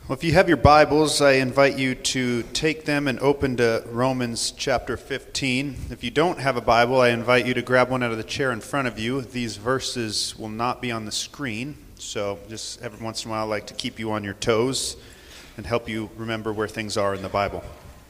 Well, if you have your Bibles, I invite you to take them and open to Romans chapter 15. If you don't have a Bible, I invite you to grab one out of the chair in front of you. These verses will not be on the screen, so just every once in a while I like to keep you on your toes and help you remember where things are in the Bible.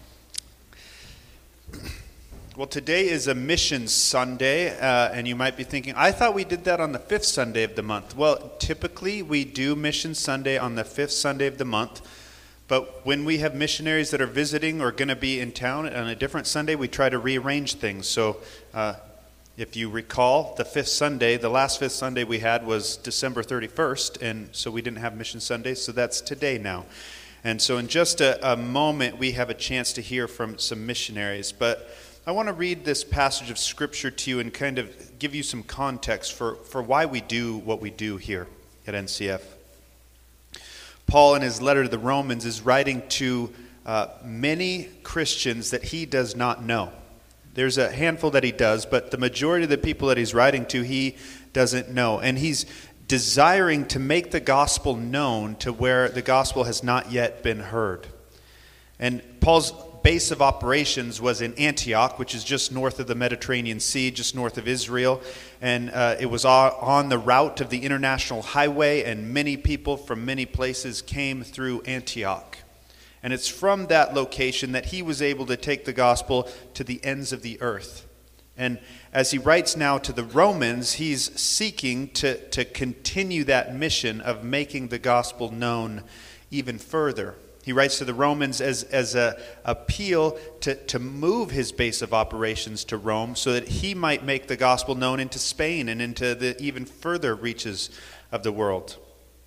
Well, today is a Mission Sunday, and you might be thinking, I thought we did that on the fifth Sunday of the month. Well, typically we do Mission Sunday on the fifth Sunday of the month, but when we have missionaries that are visiting or going to be in town on a different Sunday, we try to rearrange things. So if you recall, the last fifth Sunday we had was December 31st, and so we didn't have Mission Sunday, so that's today now. And so in just a moment, we have a chance to hear from some missionaries, but I want to read this passage of Scripture to you and kind of give you some context for why we do what we do here at NCF. Paul, in his letter to the Romans, is writing to many Christians that he does not know. There's a handful that he does, but the majority of the people that he's writing to, he doesn't know. And he's desiring to make the gospel known to where the gospel has not yet been heard. And Paul's base of operations was in Antioch, which is just north of the Mediterranean Sea, just north of Israel. And it was on the route of the international highway, and many people from many places came through Antioch. And it's from that location that he was able to take the gospel to the ends of the earth. And as he writes now to the Romans, he's seeking to continue that mission of making the gospel known even further. He writes to the Romans as an appeal to move his base of operations to Rome so that he might make the gospel known into Spain and into the even further reaches of the world.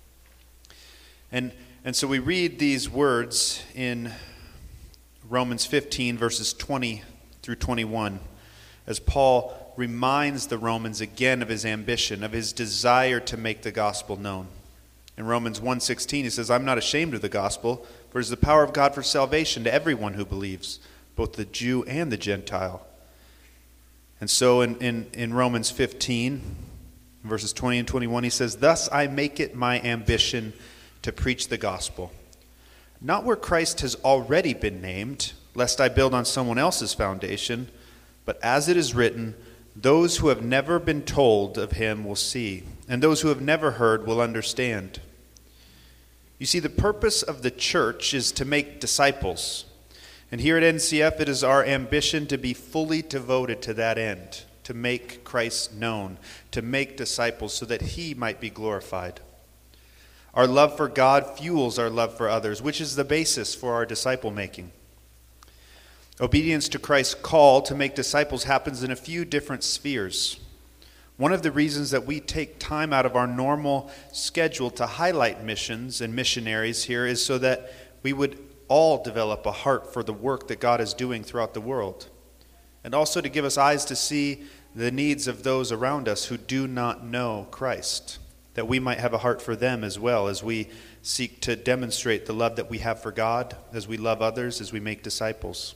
And so we read these words in Romans 15, verses 20 through 21, as Paul reminds the Romans again of his ambition, of his desire to make the gospel known. In Romans 1:16, he says, I'm not ashamed of the gospel, for it is the power of God for salvation to everyone who believes, both the Jew and the Gentile. And so in Romans 15, verses 20 and 21, he says, Thus I make it my ambition to preach the gospel, not where Christ has already been named, lest I build on someone else's foundation, but as it is written, those who have never been told of him will see, and those who have never heard will understand. You see, the purpose of the church is to make disciples. And here at NCF, it is our ambition to be fully devoted to that end, to make Christ known, to make disciples so that he might be glorified. Our love for God fuels our love for others, which is the basis for our disciple making. Obedience to Christ's call to make disciples happens in a few different spheres. One of the reasons that we take time out of our normal schedule to highlight missions and missionaries here is so that we would all develop a heart for the work that God is doing throughout the world, and also to give us eyes to see the needs of those around us who do not know Christ, that we might have a heart for them as well as we seek to demonstrate the love that we have for God, as we love others, as we make disciples.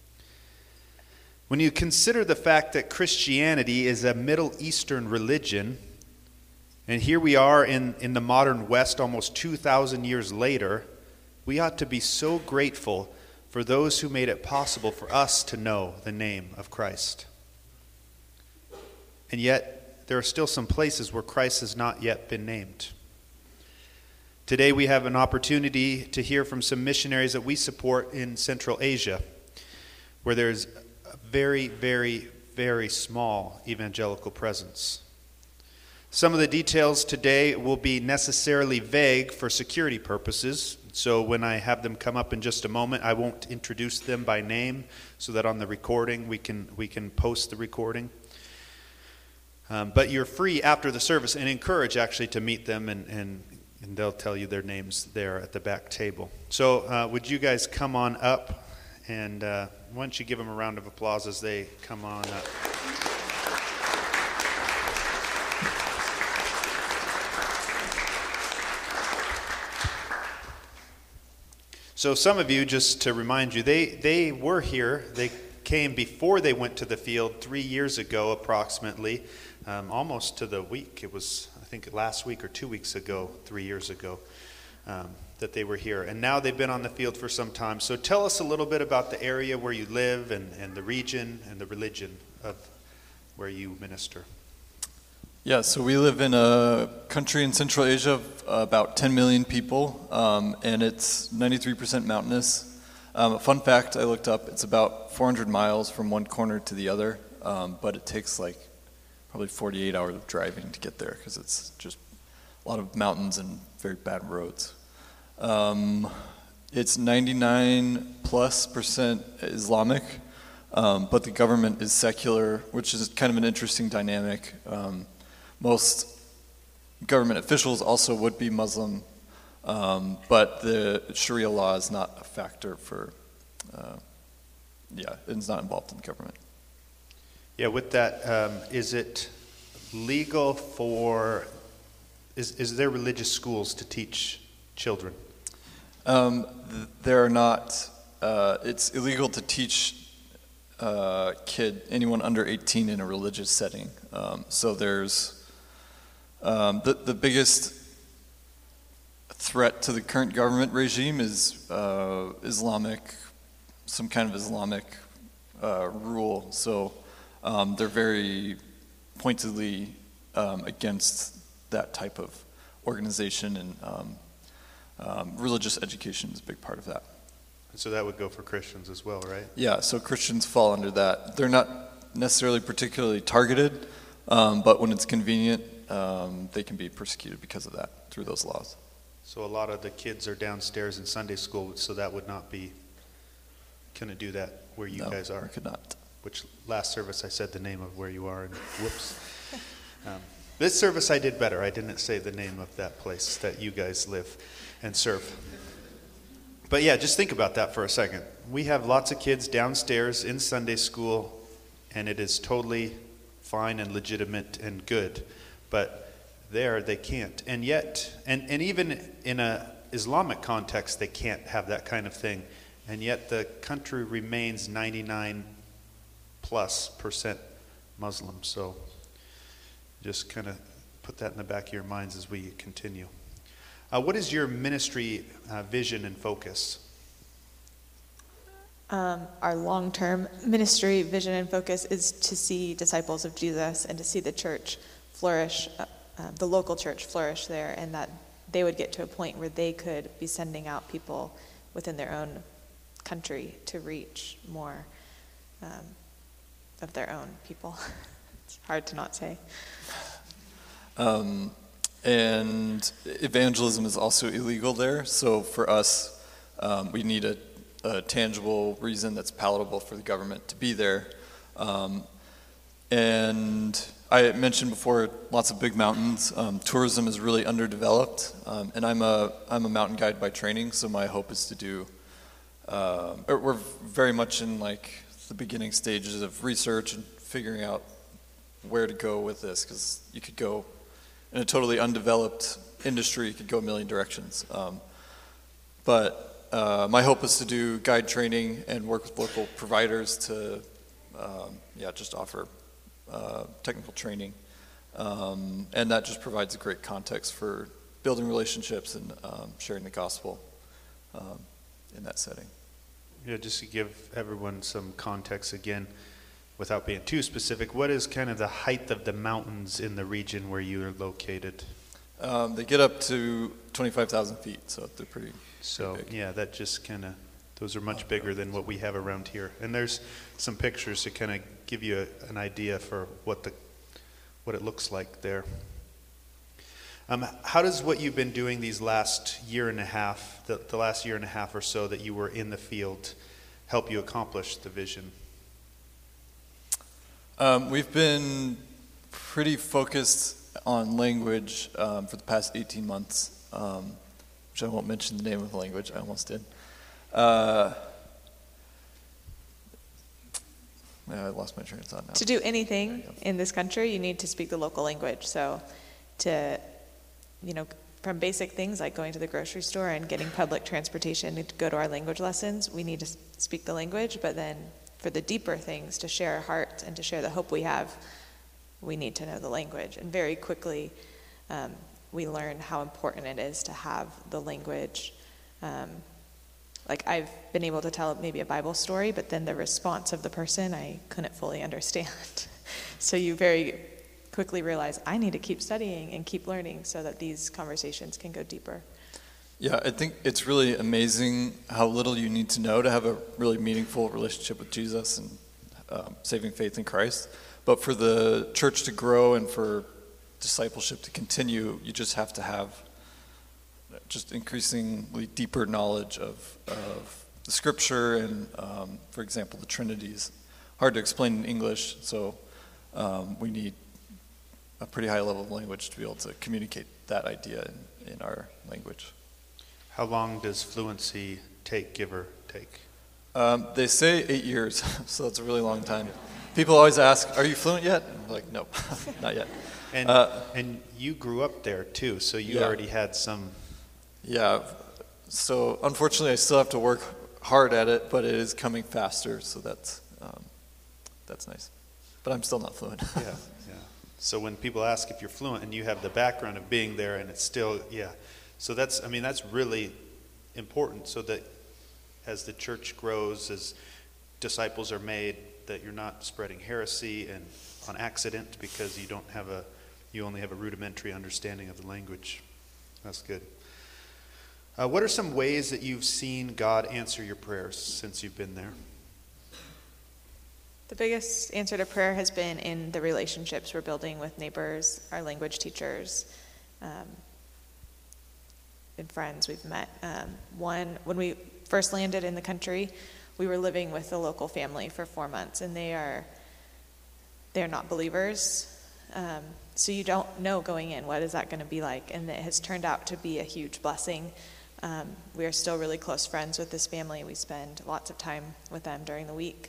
When you consider the fact that Christianity is a Middle Eastern religion, and here we are in the modern West almost 2,000 years later, we ought to be so grateful for those who made it possible for us to know the name of Christ. And yet, there are still some places where Christ has not yet been named. Today we have an opportunity to hear from some missionaries that we support in Central Asia, where there's very, very, very small evangelical presence. Some of the details today will be necessarily vague for security purposes, so when I have them come up in just a moment, I won't introduce them by name so that on the recording we can post the recording. But you're free after the service and encouraged actually to meet them, and they'll tell you their names there at the back table. So would you guys come on up? And why don't you give them a round of applause as they come on up. So some of you, just to remind you, they were here. They came before they went to the field 3 years ago approximately, almost to the week. It was, I think, last week or 2 weeks ago, 3 years ago. that they were here. And now they've been on the field for some time. So tell us a little bit about the area where you live and the region and the religion of where you minister. Yeah, so we live in a country in Central Asia of about 10 million people, and it's 93% mountainous. A fun fact I looked up, it's about 400 miles from one corner to the other, but it takes like probably 48 hours of driving to get there because it's just a lot of mountains and very bad roads. It's 99+% Islamic, but the government is secular, which is kind of an interesting dynamic. Most government officials also would be Muslim, but the Sharia law is not a factor for, it's not involved in the government. Yeah, with that, is it legal for, is there religious schools to teach children? There are not, it's illegal to teach anyone under 18 in a religious setting. So there's, the biggest threat to the current government regime is some kind of Islamic rule. So they're very pointedly against that type of organization, and religious education is a big part of that. So that would go for Christians as well, right? Yeah, so Christians fall under that. They're not necessarily particularly targeted, but when it's convenient, they can be persecuted because of that through those laws. So a lot of the kids are downstairs in Sunday school, so that would not be, couldn't do that where you guys are? No, could not. Which last service I said the name of where you are, and whoops. This service I did better. I didn't say the name of that place that you guys live and serve. But yeah, just think about that for a second. We have lots of kids downstairs in Sunday school, and it is totally fine and legitimate and good. But there they can't. And yet, and even in a Islamic context, they can't have that kind of thing. And yet the country remains 99+% Muslim. So just kind of put that in the back of your minds as we continue. What is your ministry vision and focus? Our long-term ministry vision and focus is to see disciples of Jesus and to see the church flourish, the local church flourish there, and that they would get to a point where they could be sending out people within their own country to reach more of their own people. It's hard to not say. And evangelism is also illegal there. So for us, we need a tangible reason that's palatable for the government to be there. And I mentioned before, lots of big mountains. Tourism is really underdeveloped, and I'm a mountain guide by training. So my hope is to do. We're very much in like the beginning stages of research and figuring out where to go with this, because you could go in a totally undeveloped industry, you could go a million directions. But my hope is to do guide training and work with local providers to just offer technical training. And that just provides a great context for building relationships and sharing the gospel in that setting. Yeah, just to give everyone some context again, without being too specific, what is kind of the height of the mountains in the region where you are located? They get up to 25,000 feet, so they're pretty big. Yeah, that just kind of, those are much bigger than what we have around here. And there's some pictures to kind of give you an idea for what it looks like there. How does what you've been doing these last year and a half, the last year and a half or so that you were in the field, help you accomplish the vision? We've been pretty focused on language for the past 18 months, which I won't mention the name of the language, I almost did. I lost my train of thought now. To do anything in this country, you need to speak the local language. So from basic things like going to the grocery store and getting public transportation to go to our language lessons, we need to speak the language. But then for the deeper things, to share our hearts and to share the hope we have, we need to know the language. And very quickly, we learn how important it is to have the language Like I've been able to tell maybe a Bible story, but then the response of the person I couldn't fully understand. So you very quickly realize I need to keep studying and keep learning so that these conversations can go deeper. Yeah, I think it's really amazing how little you need to know to have a really meaningful relationship with Jesus and saving faith in Christ. But for the church to grow and for discipleship to continue, you just have to have just increasingly deeper knowledge of the Scripture and, for example, the Trinity is hard to explain in English, so we need a pretty high level of language to be able to communicate that idea in our language. How long does fluency take, give or take? They say 8 years, so that's a really long time. People always ask, "Are you fluent yet?" I'm like, "Nope, not yet." And you grew up there too, so you already had some. Yeah, so unfortunately, I still have to work hard at it, but it is coming faster, so that's nice. But I'm still not fluent. Yeah. So when people ask if you're fluent and you have the background of being there, and it's still, so that's really important, so that as the church grows, as disciples are made, that you're not spreading heresy and on accident because you only have a rudimentary understanding of the language. That's good. What are some ways that you've seen God answer your prayers since you've been there? The biggest answer to prayer has been in the relationships we're building with neighbors, our language teachers, and friends we've met. When we first landed in the country, we were living with a local family for 4 months, and they're not believers. So you don't know going in, what is that going to be like? And it has turned out to be a huge blessing. We are still really close friends with this family. We spend lots of time with them during the week.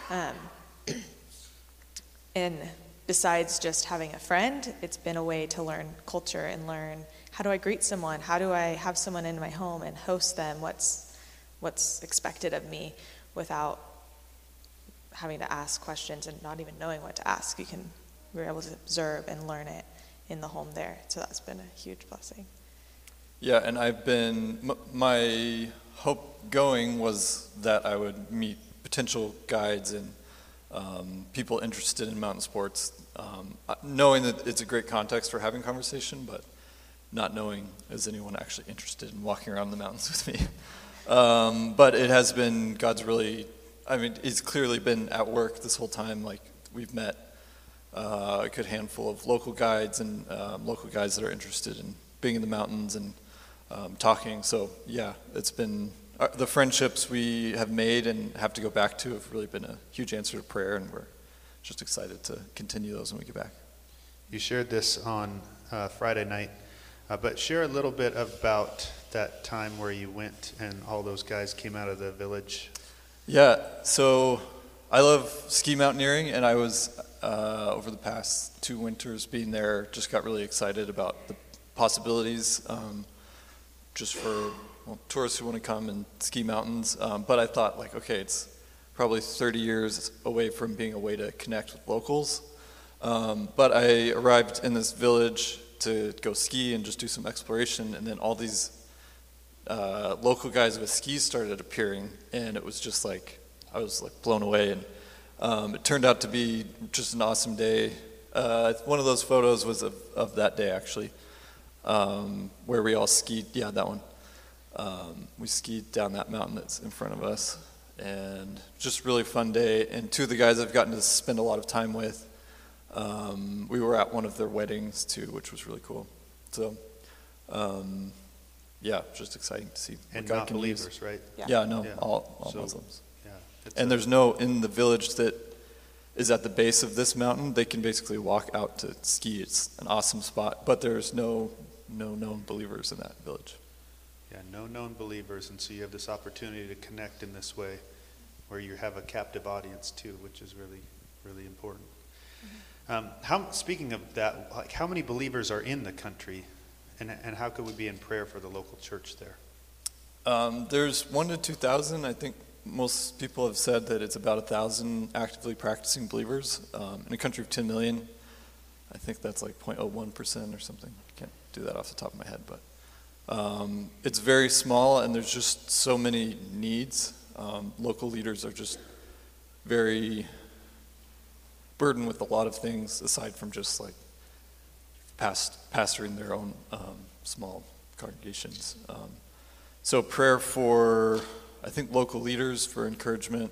And besides just having a friend, it's been a way to learn culture and learn, how do I greet someone? How do I have someone in my home and host them? What's expected of me without having to ask questions and not even knowing what to ask. We're able to observe and learn it in the home there. So that's been a huge blessing. Yeah, and my hope going was that I would meet potential guides and people interested in mountain sports, knowing that it's a great context for having conversation, but not knowing is anyone actually interested in walking around the mountains with me. But it has been, he's clearly been at work this whole time. Like, we've met a good handful of local guides and local guys that are interested in being in the mountains and talking. So yeah, it's been, the friendships we have made and have to go back to have really been a huge answer to prayer, and we're just excited to continue those when we get back. You shared this on Friday night, but share a little bit about that time where you went and all those guys came out of the village. Yeah, so I love ski mountaineering, and I was, over the past 2 winters being there, just got really excited about the possibilities just for tourists who want to come and ski mountains. But I thought, okay, it's probably 30 years away from being a way to connect with locals. But I arrived in this village to go ski and just do some exploration, and then all these local guys with skis started appearing, and it was just I was blown away, and it turned out to be just an awesome day. One of those photos was of that day, actually, where we all skied. Yeah, that one. We skied down that mountain that's in front of us, and just really fun day. And 2 of the guys I've gotten to spend a lot of time with, we were at one of their weddings too, which was really cool. So, yeah, just exciting to see. And God not believers, use. Right? Yeah, no, yeah. All Muslims. Yeah, and there's in the village that is at the base of this mountain, they can basically walk out to ski. It's an awesome spot, but there's no known believers in that village. Yeah, no known believers, and so you have this opportunity to connect in this way, where you have a captive audience too, which is really, really important. Mm-hmm. Speaking of that, how many believers are in the country, and how could we be in prayer for the local church there? There's 1,000 to 2,000. I think most people have said that it's about 1,000 actively practicing believers in a country of 10 million. I think that's 0.01% or something. I can't do that off the top of my head, but It's very small, and there's just so many needs. Local leaders are just very burdened with a lot of things aside from just like pastoring their own small congregations. So prayer for, I think, local leaders for encouragement.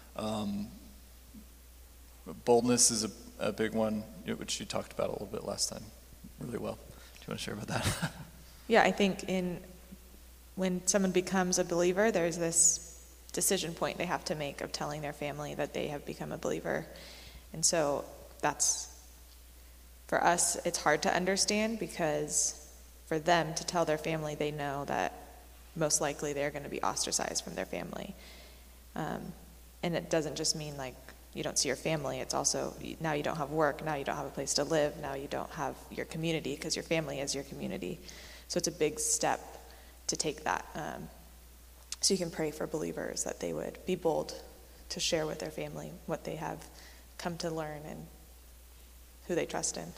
Boldness is a big one, which you talked about a little bit last time really well. Do you want to share about that? Yeah, I think when someone becomes a believer, there's this decision point they have to make of telling their family that they have become a believer. And so that's, for us, it's hard to understand, because for them to tell their family, they know that most likely they're going to be ostracized from their family. And it doesn't just mean like you don't see your family. It's also now you don't have work, now you don't have a place to live, now you don't have your community because your family is your community. So it's a big step to take that. So you can pray for believers that they would be bold to share with their family what they have come to learn and who they trust in.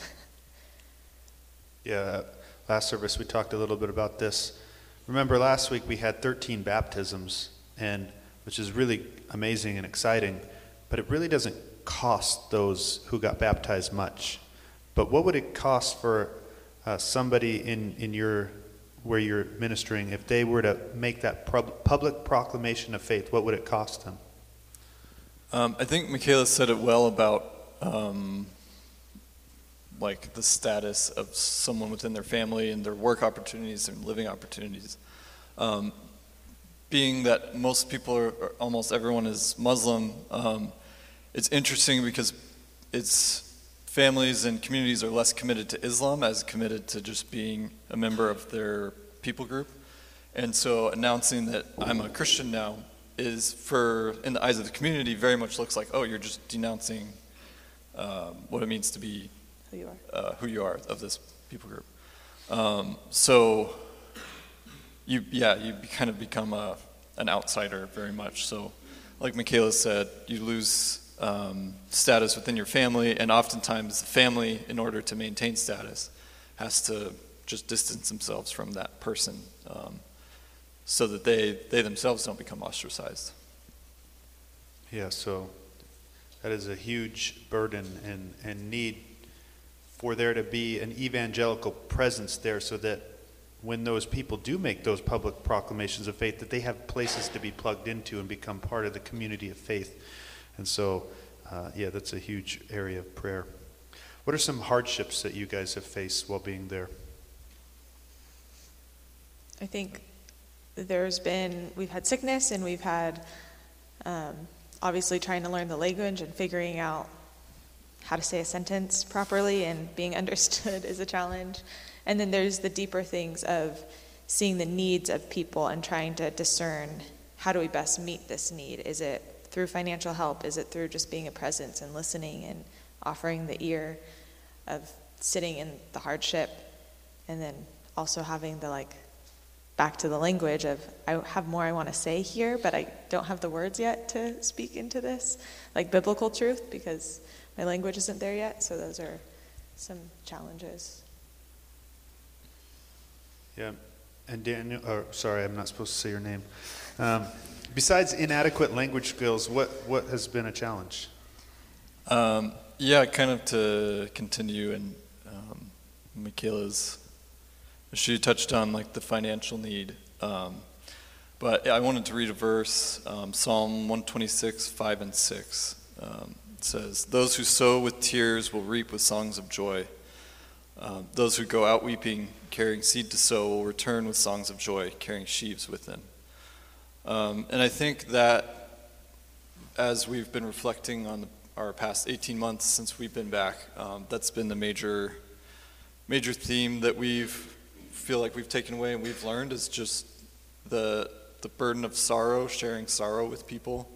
Yeah, last service we talked a little bit about this. Remember last week we had 13 baptisms, and which is really amazing and exciting, but it really doesn't cost those who got baptized much. But what would it cost for somebody in your where you're ministering if they were to make that public proclamation of faith? What would it cost them? I think Michaela said it well about like the status of someone within their family and their work opportunities and living opportunities. Being that most people are almost everyone is Muslim, it's interesting because it's families and communities are less committed to Islam as committed to just being a member of their people group. And so announcing that I'm a Christian now is, for in the eyes of the community, very much looks like, oh, you're just denouncing what it means to be who you are of this people group. So you kind of become an outsider very much. So like Michaela said, you lose status within your family, and oftentimes the family, in order to maintain status, has to just distance themselves from that person so that they themselves don't become ostracized. Yeah, so that is a huge burden and need for there to be an evangelical presence there, so that when those people do make those public proclamations of faith, that they have places to be plugged into and become part of the community of faith. And so, that's a huge area of prayer. What are some hardships that you guys have faced while being there? I think we've had sickness, and we've had obviously trying to learn the language and figuring out how to say a sentence properly and being understood is a challenge. And then there's the deeper things of seeing the needs of people and trying to discern, how do we best meet this need? Is it through financial help? Is it through just being a presence and listening and offering the ear of sitting in the hardship? And then also having the back to the language of, I have more I want to say here, but I don't have the words yet to speak into this, like biblical truth, because my language isn't there yet. So those are some challenges. Yeah, and Daniel, I'm not supposed to say your name. Besides inadequate language skills, what has been a challenge? Kind of to continue, and Michaela's, she touched on the financial need, but I wanted to read a verse, Psalm 126, 5 and 6. It says, "Those who sow with tears will reap with songs of joy. Those who go out weeping, carrying seed to sow, will return with songs of joy, carrying sheaves with them." And I think that as we've been reflecting on our past 18 months since we've been back, that's been the major theme that feel like we've taken away and we've learned, is just the burden of sorrow, sharing sorrow with people.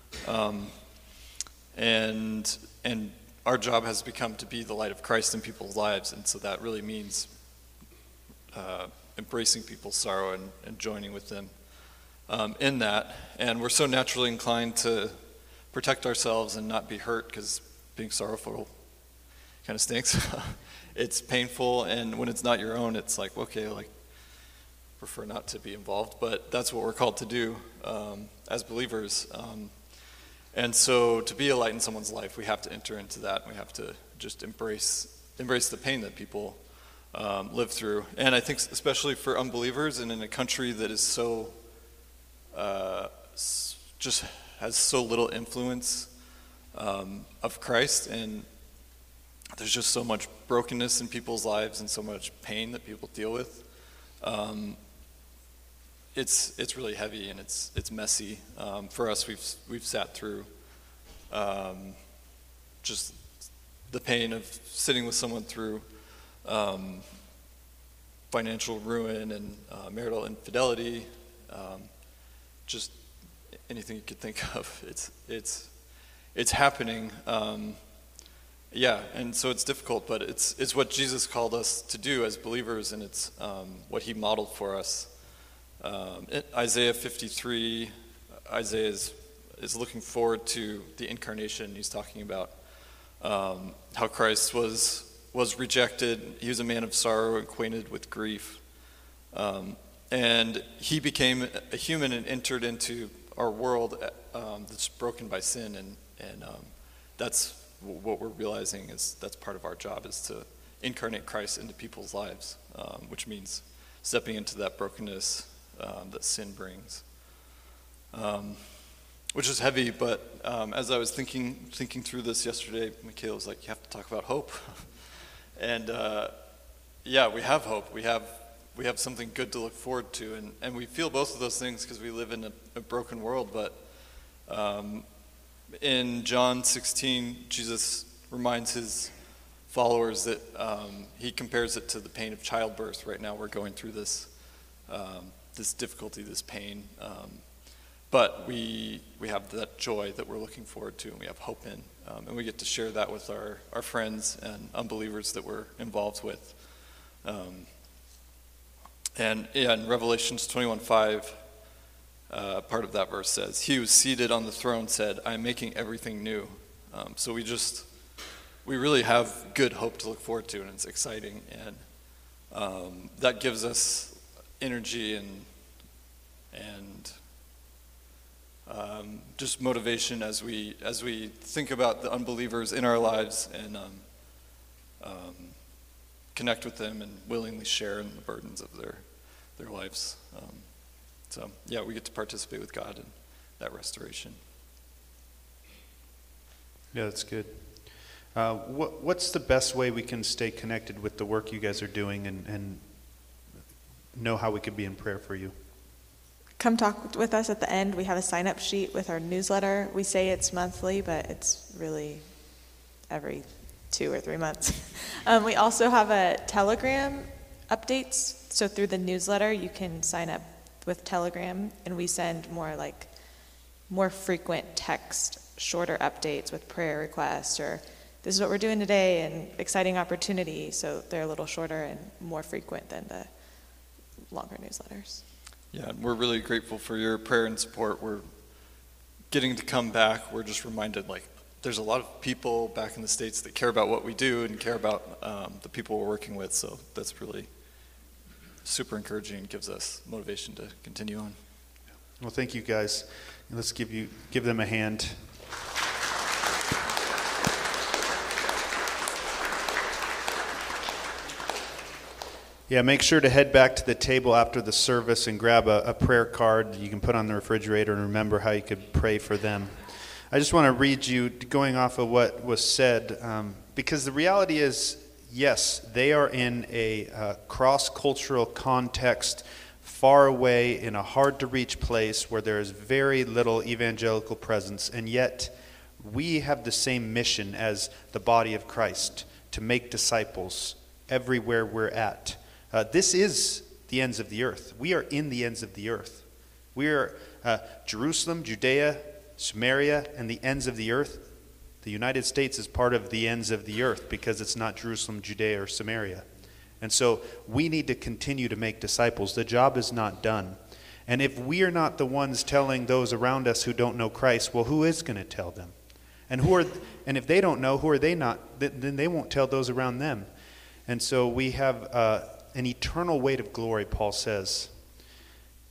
And our job has become to be the light of Christ in people's lives, and so that really means embracing people's sorrow and joining with them in that. And we're so naturally inclined to protect ourselves and not be hurt, because being sorrowful kind of stinks. It's painful, and when it's not your own, it's prefer not to be involved, but that's what we're called to do as believers. And so to be a light in someone's life, we have to enter into that. We have to just embrace the pain that people live through. And I think especially for unbelievers and in a country that is so, just has so little influence of Christ, and there's just so much brokenness in people's lives and so much pain that people deal with. It's really heavy and it's messy. For us, we've sat through just the pain of sitting with someone through financial ruin and marital infidelity, just anything you could think of. It's happening. And so it's difficult, but it's what Jesus called us to do as believers, and it's what he modeled for us. Isaiah 53, Isaiah is looking forward to the incarnation. He's talking about how Christ was rejected. He was a man of sorrow, acquainted with grief. And he became a human and entered into our world that's broken by sin. And that's what we're realizing is that's part of our job, is to incarnate Christ into people's lives, which means stepping into that brokenness that sin brings, which is heavy. But as I was thinking through this yesterday, Michaela was like, "You have to talk about hope," and we have hope. We have something good to look forward to, and we feel both of those things because we live in a broken world. But in John 16, Jesus reminds his followers that he compares it to the pain of childbirth. Right now, we're going through this difficulty, this pain, but we have that joy that we're looking forward to, and we have hope in, and we get to share that with our friends and unbelievers that we're involved with. And in Revelations 21:5, part of that verse says, "He who was seated on the throne said, 'I am making everything new.'" So we really have good hope to look forward to, and it's exciting, and that gives us energy and just motivation as we think about the unbelievers in our lives and connect with them and willingly share in the burdens of their lives. We get to participate with God in that restoration. Yeah, that's good. What's the best way we can stay connected with the work you guys are doing and know how we could be in prayer for you? Come talk with us at the end. We have a sign-up sheet with our newsletter. We say it's monthly, but it's really every 2 or 3 months. We also have a Telegram updates. So through the newsletter, you can sign up with Telegram, and we send more frequent text, shorter updates with prayer requests, or this is what we're doing today, and exciting opportunity. So they're a little shorter and more frequent than the longer newsletters. Yeah, we're really grateful for your prayer and support. We're getting to come back. We're just reminded, there's a lot of people back in the States that care about what we do and care about the people we're working with. So that's really super encouraging and gives us motivation to continue on. Well, thank you guys. Let's give them a hand. Yeah, make sure to head back to the table after the service and grab a prayer card you can put on the refrigerator and remember how you could pray for them. I just want to read you, going off of what was said, because the reality is, yes, they are in a cross-cultural context, far away in a hard-to-reach place where there is very little evangelical presence, and yet we have the same mission as the body of Christ, to make disciples everywhere we're at. This is the ends of the earth. We are in the ends of the earth. We are Jerusalem, Judea, Samaria, and the ends of the earth. The United States is part of the ends of the earth because it's not Jerusalem, Judea, or Samaria. And so we need to continue to make disciples. The job is not done. And if we are not the ones telling those around us who don't know Christ, well, who is going to tell them? And if they don't know, who are they not? Then they won't tell those around them. And so we have an eternal weight of glory, Paul says.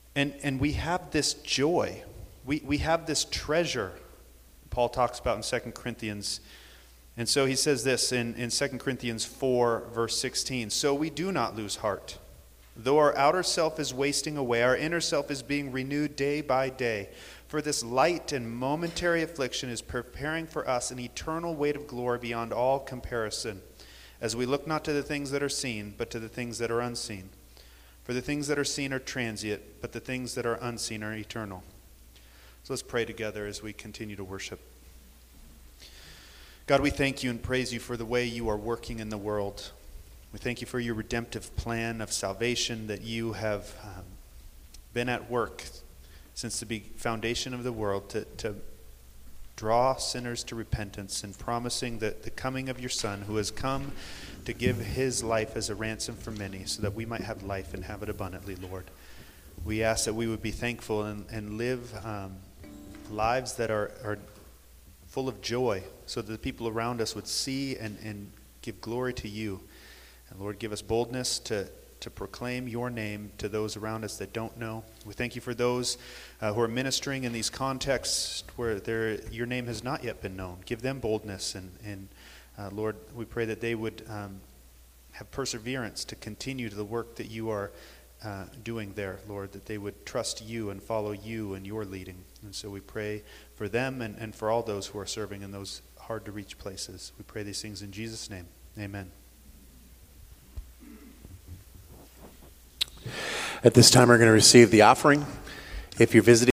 And we have this joy. We have this treasure Paul talks about in 2 Corinthians. And so he says this in 2 Corinthians 4, verse 16. So we do not lose heart. Though our outer self is wasting away, our inner self is being renewed day by day. For this light and momentary affliction is preparing for us an eternal weight of glory beyond all comparison, as we look not to the things that are seen, but to the things that are unseen. For the things that are seen are transient, but the things that are unseen are eternal. So let's pray together as we continue to worship. God, we thank you and praise you for the way you are working in the world. We thank you for your redemptive plan of salvation, that you have been at work since the foundation of the world to draw sinners to repentance, and promising that the coming of your Son, who has come to give his life as a ransom for many, so that we might have life and have it abundantly, Lord. We ask that we would be thankful and live lives that are full of joy, so that the people around us would see and give glory to you. And Lord, give us boldness to proclaim your name to those around us that don't know. We thank you for those who are ministering in these contexts where your name has not yet been known. Give them boldness, and Lord, we pray that they would have perseverance to continue the work that you are doing there, Lord, that they would trust you and follow you and your leading. And so we pray for them and for all those who are serving in those hard-to-reach places. We pray these things in Jesus' name. Amen. At this time, we're going to receive the offering. If you're visiting